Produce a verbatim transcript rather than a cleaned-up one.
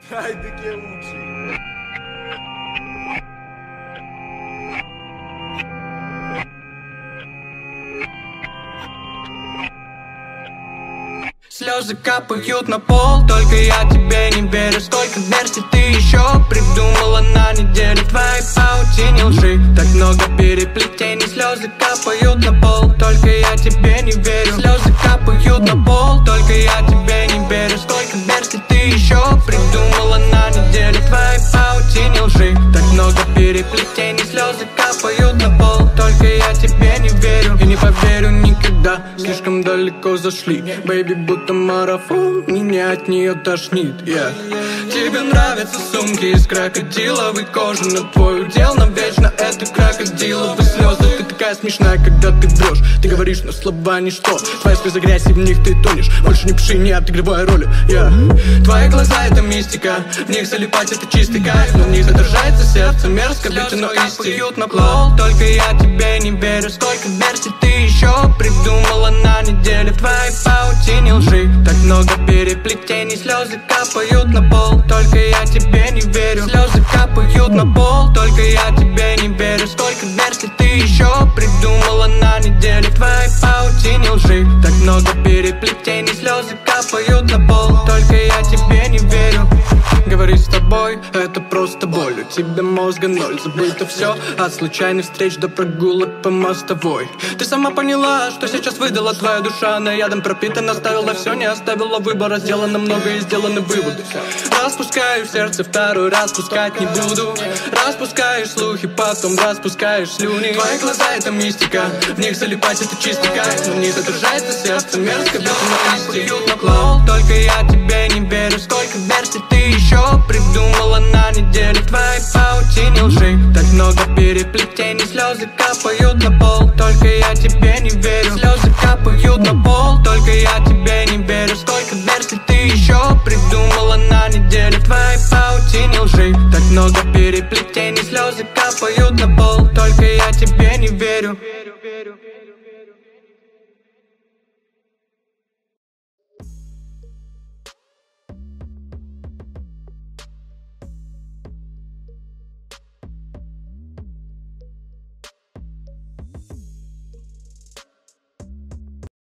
Haydi che ucci. Слезы капают на пол, только я тебе не верю. Сколько версий ты еще придумала на неделю? Твоей паутине лжи так много переплетений. Слезы капают на пол, только я тебе не верю. Слезы капают на пол, только я тебе не верю. Сколько версий ты еще придумала на неделю? Твоей паутине лжи так много переплетений. Слезы капают на пол, только я тебе не верю. И не поверю никогда, слишком далеко зашли. Бэйби, будто марафон, меня от нее тошнит, yeah. Тебе нравятся сумки из крокодиловой кожи, но твой удел навечно это крокодиловые слезы. Ты такая смешная, когда ты врешь. Ты говоришь, но слова ничто. Твои слезы грязь, и в них ты тонешь. Больше не пиши, не отыгрывай роли, yeah. Твои глаза это мистика, в них залипать это чистый кайф, но в них задержается сердце мерзко, ведь оно истинно на пол. Только я тебе не верю. Сколько версий ты еще придумала на неделю? В твоей паутине лжи так много переплетений. Слезы капают на пол, только я тебе не верю. Слезы капают на пол, только я тебе не верю. Сколько версий ты еще придумала на неделю? В твоей паутине лжи так много переплетений. Слезы капают на пол, только я тебе не верю. Говорить с тобой — это просто боль. У тебя мозга ноль, забыто все от случайных встреч до прогулок по мостовой. Ты сама поняла, что сейчас выдала твоя душа. Она ядом пропитана, оставила все, не оставила выбора. Сделано много и сделаны выводы. Распускаю в сердце, второй раз пускать не буду. Распускаешь слухи, потом распускаешь слюни. Твои глаза — это мистика, в них залипать это чистый кайф, но в них задержается сердце мерзко, ведь оно истинно. Только я тебе не верю. Сколько версий ты еще придумала на неделю? В твоей паутине лжи так много переплетений. Слезы капают на пол, только я тебе не верю. Слезы капают на пол, только я тебе не верю. Сколько версий ты еще придумала на неделю? В твоей паутине лжи так много переплетений. Слезы капают на пол, только я тебе не верю.